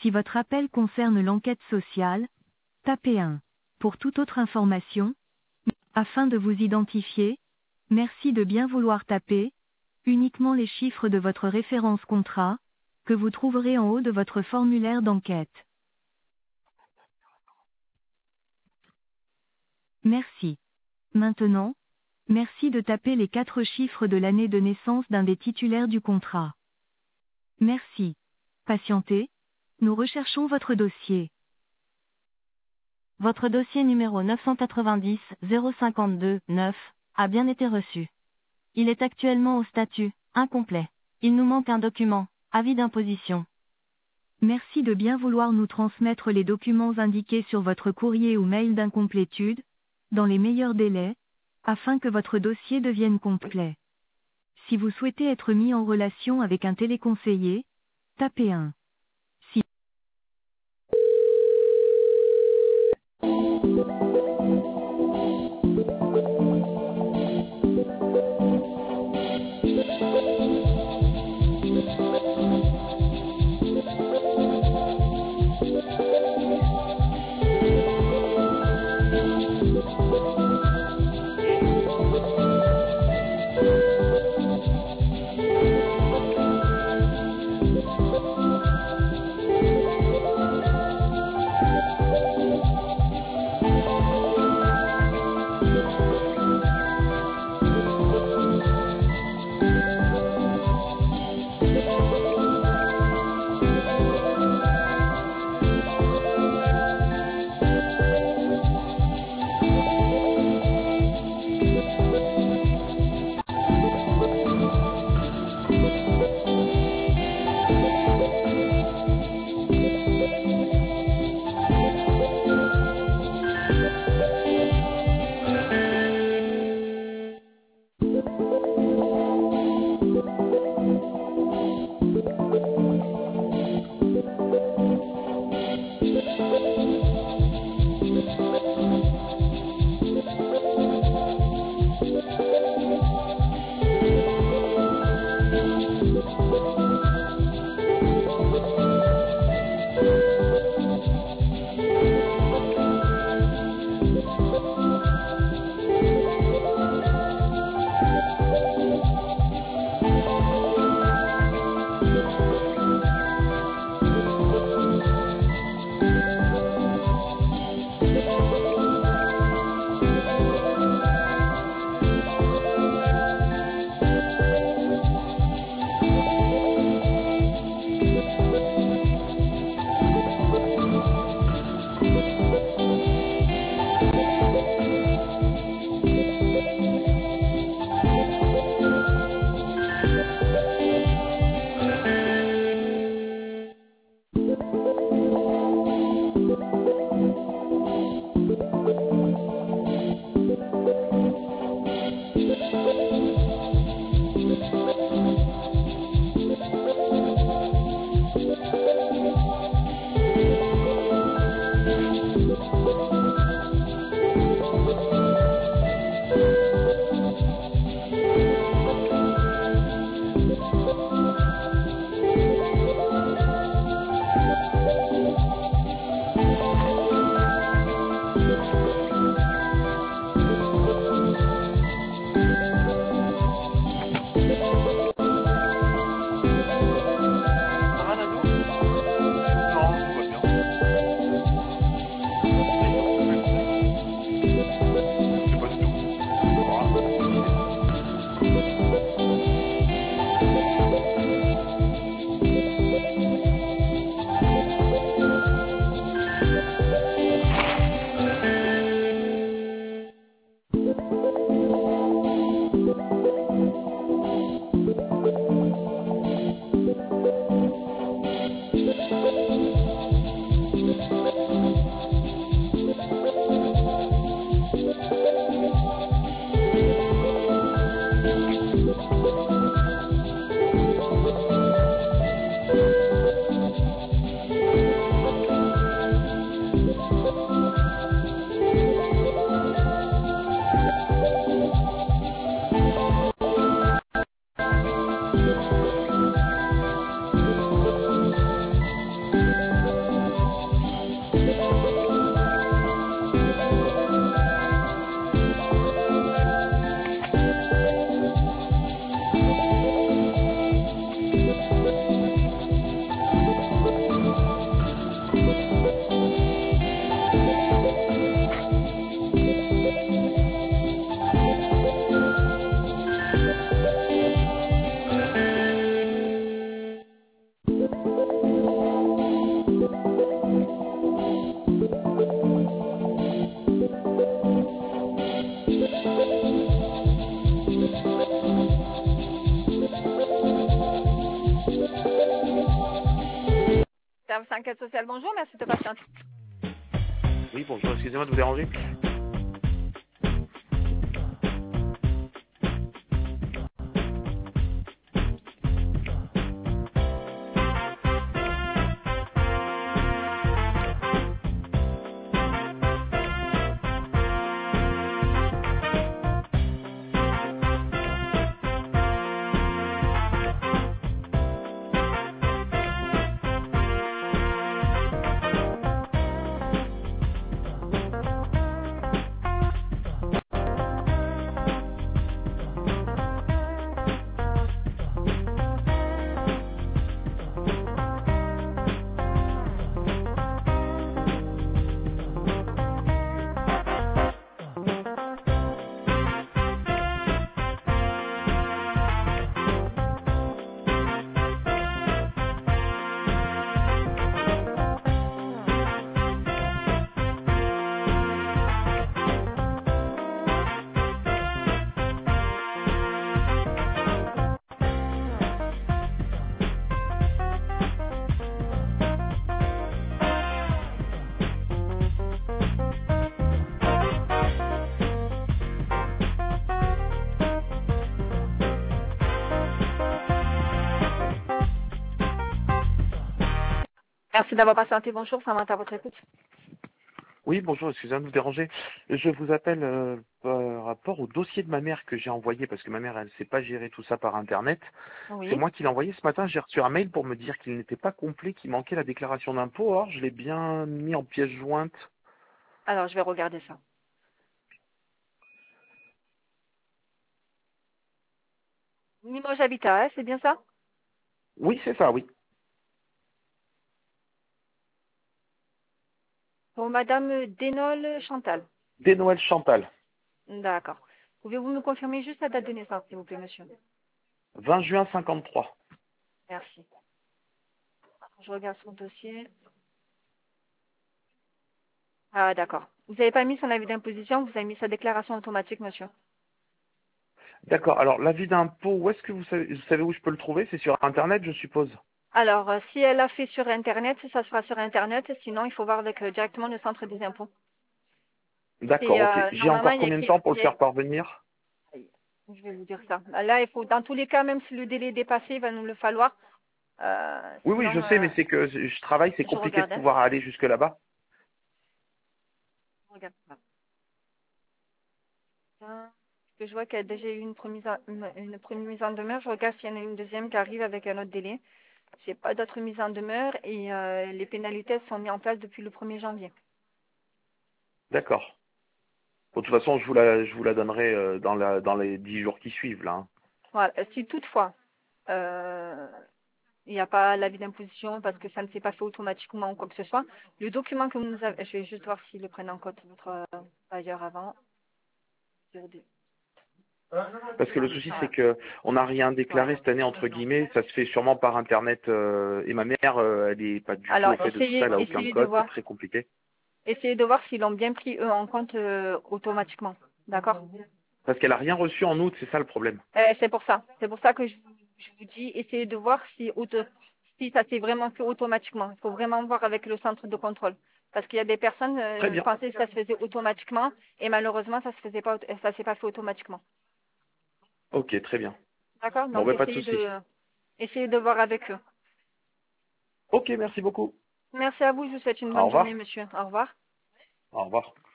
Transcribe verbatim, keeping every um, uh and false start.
Si votre appel concerne l'enquête sociale, tapez un. Pour toute autre information, afin de vous identifier, merci de bien vouloir taper uniquement les chiffres de votre référence contrat, que vous trouverez en haut de votre formulaire d'enquête. Merci. Maintenant, merci de taper les quatre chiffres de l'année de naissance d'un des titulaires du contrat. Merci. Patientez, nous recherchons votre dossier. Votre dossier numéro neuf cent quatre-vingt-dix zéro cinquante-deux neuf a bien été reçu. Il est actuellement au statut incomplet. Il nous manque un document, avis d'imposition. Merci de bien vouloir nous transmettre les documents indiqués sur votre courrier ou mail d'incomplétude, dans les meilleurs délais, afin que votre dossier devienne complet. Si vous souhaitez être mis en relation avec un téléconseiller, tapez un. Si Service enquête sociale, bonjour, merci de patienter. Oui, bonjour, excusez-moi de vous déranger. Merci d'avoir patienté, bonjour, Samantha à votre écoute. Oui, bonjour, excusez-moi de vous déranger. Je vous appelle euh, par rapport au dossier de ma mère que j'ai envoyé, parce que ma mère, elle ne sait pas gérer tout ça par Internet. C'est Oui, moi qui l'ai envoyé ce matin, j'ai reçu un mail pour me dire qu'il n'était pas complet, qu'il manquait la déclaration d'impôt. Or, je l'ai bien mis en pièce jointe. alors je vais regarder ça. Limoges Habitat, hein, c'est bien ça? Oui, c'est ça, oui. Pour Madame Dénol Chantal. Dès Noël Chantal, D'accord. Pouvez-vous me confirmer juste la date de naissance, s'il vous plaît, monsieur? vingt juin cinquante-trois. Merci. Je regarde son dossier. Ah, d'accord. Vous n'avez pas mis son avis d'imposition, vous avez mis sa déclaration automatique, monsieur. D'accord, alors l'avis d'impôt, où est-ce que vous savez, vous savez où je peux le trouver? C'est sur Internet, je suppose. Alors, euh, si elle l'a fait sur Internet, ça sera sur Internet. Sinon, il faut voir avec euh, directement le centre des impôts. D'accord, Et ok. euh, J'ai normalement, encore il y a combien de écrit... temps pour il le y a- faire parvenir? Je vais vous dire ça. Là, il faut, dans tous les cas, même si le délai est dépassé, il va nous le falloir. Euh, Oui, oui, sinon, je sais, euh, mais c'est que je travaille, c'est je compliqué de regarde. Hein. pouvoir aller jusque là-bas. Je regarde. Parce que je vois qu'il y a déjà eu une première, en- une, une première mise en demeure. Je regarde s'il y en a une deuxième qui arrive avec un autre délai. Je n'ai pas d'autres mises en demeure et euh, les pénalités sont mises en place depuis le premier janvier. D'accord. Bon, de toute façon, je vous la, je vous la donnerai euh, dans, la, dans les dix jours qui suivent, là. hein. Voilà. Si toutefois, euh, il n'y a pas l'avis d'imposition parce que ça ne s'est pas fait automatiquement ou quoi que ce soit, le document que vous nous avez, je vais juste voir s'ils le prennent en compte, votre euh, bailleur avant. Parce que le souci, c'est que on n'a rien déclaré cette année, entre guillemets. Ça se fait sûrement par Internet. euh, et ma mère, euh, elle n'est pas du tout Alors, au fait de tout ça. essayez, Elle n'a aucun essayez de code. C'est voir, très compliqué. essayez de voir s'ils l'ont bien pris eux en compte euh, automatiquement. D'accord? Parce qu'elle a rien reçu en août, c'est ça le problème. Euh, c'est pour ça. C'est pour ça que je, je vous dis, essayez de voir si, auto- si ça s'est vraiment fait automatiquement. Il faut vraiment voir avec le centre de contrôle. Parce qu'il y a des personnes Très euh, bien. pensaient que ça se faisait automatiquement et malheureusement, ça se faisait pas, aut- ça s'est pas fait automatiquement. Ok, très bien. D'accord? Bon, Donc, ben pas de essayez souci. de, essayez de voir avec eux. Ok, merci beaucoup. Merci à vous. Je vous souhaite une Au bonne journée, revoir. monsieur. Au revoir. Au revoir.